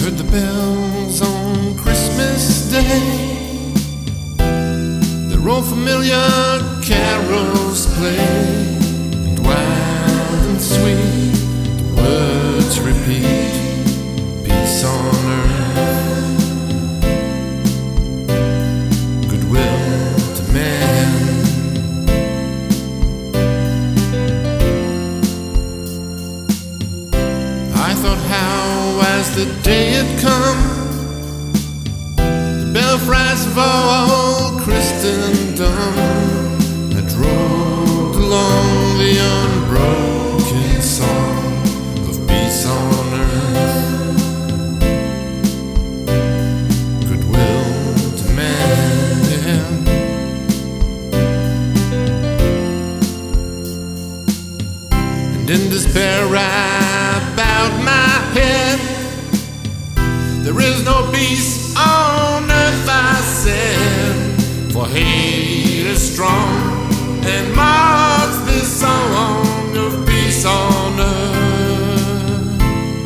heard the bells on Christmas Day. Their old familiar carols play, and wild and sweet the words repeat, peace on earth, goodwill to man. I thought how as the day had come, the belfries of all Christendom had rolled along the unbroken song of peace on earth, goodwill to man. And in despair I bowed my head. There is no peace on earth, I said, for hate is strong and marks the song of peace on earth,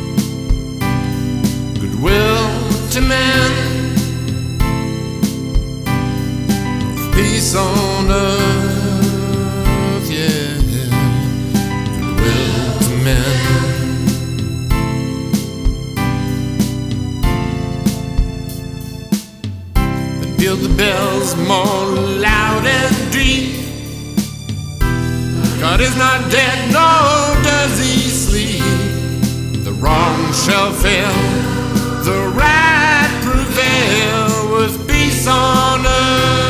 goodwill to man, of peace on earth, yeah, goodwill to men. Peal the bells more loud and deep. God is not dead, nor does he sleep. The wrong shall fail, the right prevail, with peace on earth,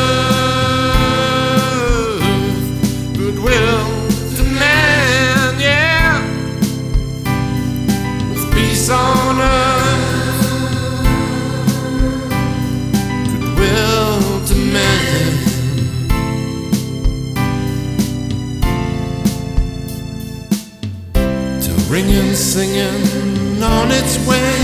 goodwill to man, yeah, with peace on earth, to man. Till ringing, singing on its way,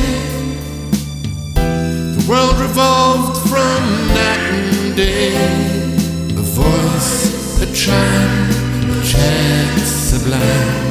the world revolved from night and day. A voice, a chime, a chant sublime,